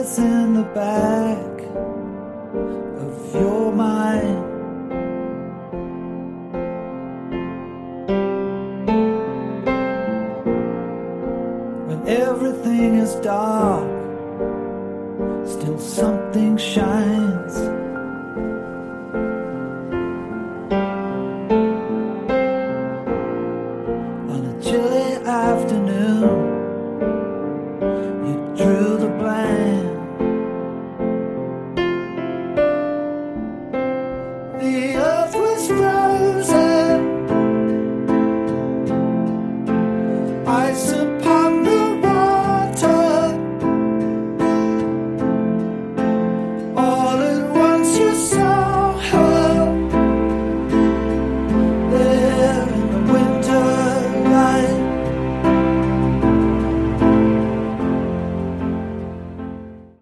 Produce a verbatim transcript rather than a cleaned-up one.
voice in the back of your mind. When everything is dark, still something shines.